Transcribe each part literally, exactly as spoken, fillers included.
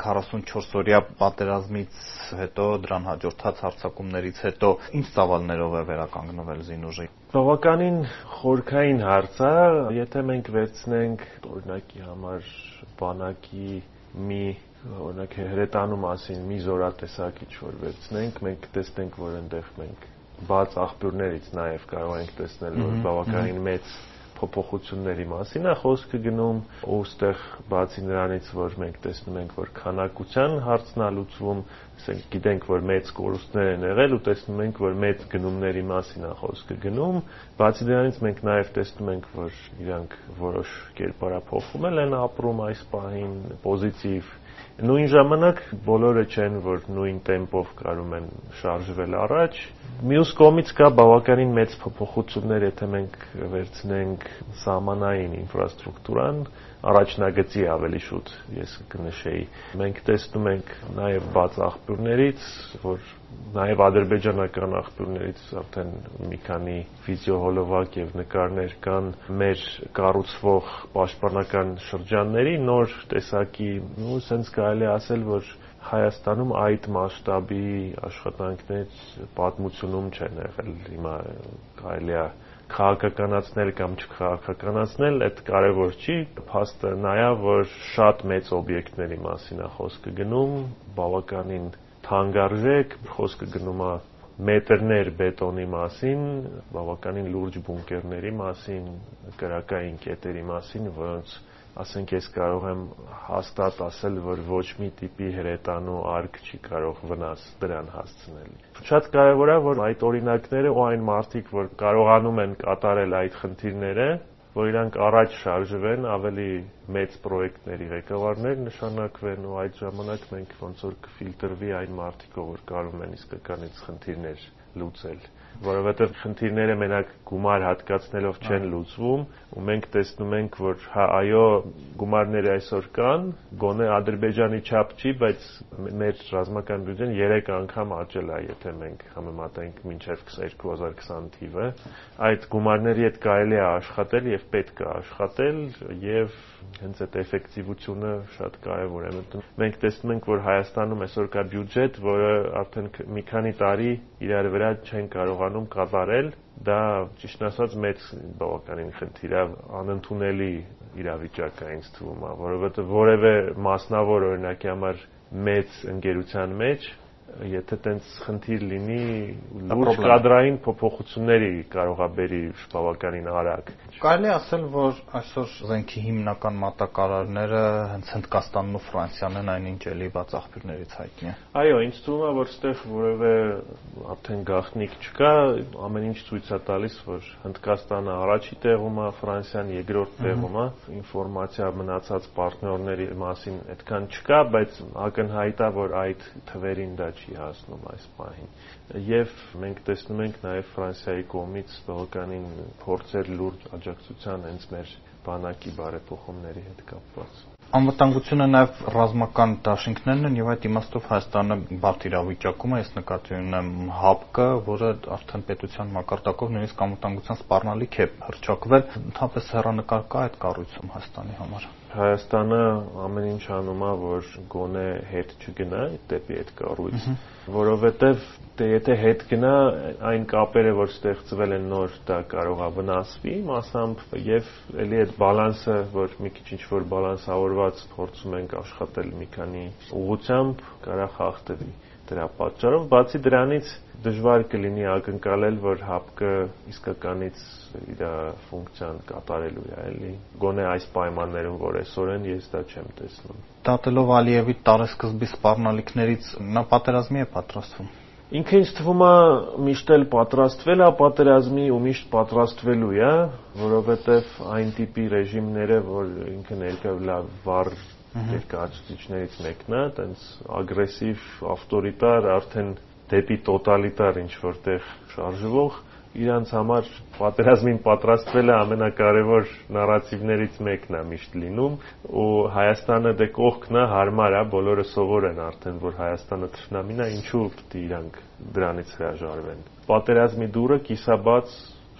քառասունչորս օրյա պատերազմից հետո, դրան հաջորդած հարձակումներից հետո ինչ ծավալներով է վերականգնվել զինուժը։ Բավականին խորքային հարց է, եթե մենք վերցնենք օրինակի համար բանակի մի օրինակ հրետանու մասին մի զորատեսակի ինչ-որ վերցնենք, մենք տեսնենք, որ այնտեղ մենք բաց աղբյուրներից նաև կարող ենք տեսնել, որ բավականին մեծ փոփոխությունների մասին է խոսքը գնում, ու այստեղ բացի նրանից, որ մենք տեսնում ենք, որ քանակության հարցն է լուծվում, ասենք գիտենք, որ մեծ կորուստներ են եղել ու տեսնում ենք, որ մեծ գնումների մասին է խոսքը գնում, բացի դրանից մենք նաև տեսնում ենք, որ իրանք որոշ կերպարափոխում են ապրում այս պահին, պոզիտիվ Նույն ժամանակ բոլորը չեն, որ նույն տեմպով կարում են շարժվել առաջ։ Մյուս կողմից կա բավականին մեծ փոփոխություններ, եթե մենք վերցնենք սահմանային ինֆրաստրուկտուրան, առաջնագծի ավելի շուտ ես կնշեի։ Մենք տեսնում ենք նաև բաց աղբյուրներից, որ նաև ադրբեջանական աղբյուրներից արդեն մի քանի վիդեոհոլովակ եւ նկարներ կան մեր կառուցվող պաշտպանական շրջանների նոր տեսակի, ու sense կարելի ասել, որ Հայաստանում այդ մասշտաբի աշխատանքներ պատմությունում չեն եղել։ Հիմա կարելի է քաղաքականացնել կամ չքաղաքականացնել, այդ կարևոր չի, փաստը նա է, որ շատ մեծ օբյեկտների մասին է խոսքը գնում, բավականին թանկարժեք, խոսքը գնում է մետրներ բետոնի մասին, բավականին լուրջ բունկերների մասին, կրակային կետերի մասին, որոնց ասենք ես կարող եմ հաստատ ասել, որ ոչ մի տիպի հրետանու արկ չի կարող վնաս դրան հասցնել։ Շատ կարևոր է, որ այդ օրինակները ու այն մարդիկ, որ կարողանում են կատարել այդ խնդիրները, որ իրանք առաջ շարժվեն, ավելի մեծ պրոյեկտների ղեկավարներ նշանակվեն ու այդ ժամանակ մենք ոնց որ կֆիլտրվի այն մարդիկով, որ կարող են իսկականից խնդիրներ լուծել, որովհետև խնդիրները մենակ գումար հատկացնելով չեն լուծվում, ու մենք տեսնում ենք, որ հա այո, գումարները այսօր կան, գոնե Ադրբեջանի չափ չի, բայց մեր ռազմական բյուջեն երեք անգամ աճել է, եթե մենք համեմատենք մինչև երկու հազար քսան թիվը, այդ գումարների հետ կարելի է աշխատել եւ պետք է աշխատել եւ հենց այդ էֆեկտիվությունը շատ կարեւոր է։ Մենք տեսնում ենք, որ Հայաստանում այսօր կա բյուջետ, որը արդեն մի քանի տարի իրար վրա չեն կարողանում կատարել, դա ճիշտ ասած մեծ բավականին խնդիր է, անընդունելի իրավիճակ է ինձ թվում, որովհետեւ որևէ մասնավոր օրինակի համար մեծ ընկերության մեջ եթե տենց խնդիր լինի, լուրջ կադրային փոփոխությունների կարող է բերի բավականին արագ։ Կարելի է ասել, որ այսօր զենքի հիմնական մատակարարները հենց Հնդկաստանն ու Ֆրանսիան են, այնինչ էլի բաց աղբյուրներից հայտնի է։ Այո, ինձ թվում է, որ այստեղ որևէ արդեն գաղտնիք չկա, ամեն ինչ ցույց է տալիս, որ Հնդկաստանը առաջի տեղում է, Ֆրանսիան երկրորդ տեղում է, ինֆորմացիա մնացած պարտներների մասին այդքան չկա, բայց ակնհայտ է, որ այդ թվերին դա չի հասնում այս պահին։ Եվ մենք տեսնում ենք նաև Ֆրանսիայի կողմից բավականին փորձեր լուրջ աջակցության հենց մեր բանակի բարեփոխումների հետ կապված։ Անվտանգությունը նաև ռազմական դաշինքներն են եւ այդ իմաստով Հայաստանը բարդ իրավիճակում է, ես նկատի ունեմ ՀԱՊԿ-ը, որը արդեն պետության մակարդակով նույնիսկ անվտանգության սպառնալիք է հռչակվել, ընդհանրապես հեռանկար կա այդ կառույցում Հայաստանի համար։ Հայաստանը ամեն ինչ անում է, որ գոնե հետ չգնա դեպի այդ կառույց, որովհետև դե եթե հետ գնա, այն կապերը, որ ստեղծվել են նոր, դա կարող է վնասվի մասամբ եւ ելի այդ բալանսը, որ մի քիչ ինչ-որ բալանսավորված փորձում ենք աշխատել մի քանի ուղղությամբ, կարա խախտվի դրա պատճառով, բացի դրանից դժվար կլինի ակնկալել, որ ՀԱՊԿ-ը իսկականից իր ֆունկցիան կատարելու է, էլի։ Գոնե այս պայմաններում, որ այսօր են, ես դա չեմ տեսնում։ Դատելով Ալիևի տարեսկզբի սպառնալիքներից, նա պատերազմի է պատրաստվում։ Ինքը ինձ թվում է միշտ էլ պատրաստվել է պատերազմի ու միշտ պատրաստվելու է, որովհետև այն տիպի ռեժիմները, որ ինքը ներկա լավ վառ ներկայացուցիչներից մեկն է, տենց ագրեսիվ, ավտորիտար, արդեն դեպի տոտալիտար ինչ-որտեղ շարժվող, իրանց համար պատերազմին պատրաստվելը ամենակարևոր նարատիվներից մեկն է միշտ լինում, ու Հայաստանը դե կողքն է, հարմար է, բոլորը սովոր են արդեն, որ Հայաստանը թշնամին է, ինչու պետք է իրանք դրանից հրաժարվեն։ Պատերազմի դուռը կիսաբաց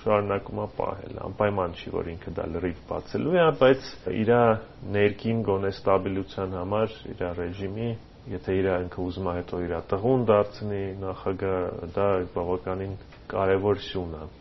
շարունակում է պահել, անպայման չի, որ ինքը դա լրիվ բացելու է, բայց իր ներքին գոնե ստաբիլության համար, իր ռեժիմի, եթե իր ինքը ուզում է հետո իր տղուն դարձնի նախագահ, դա բավականին կարևոր սյուն է։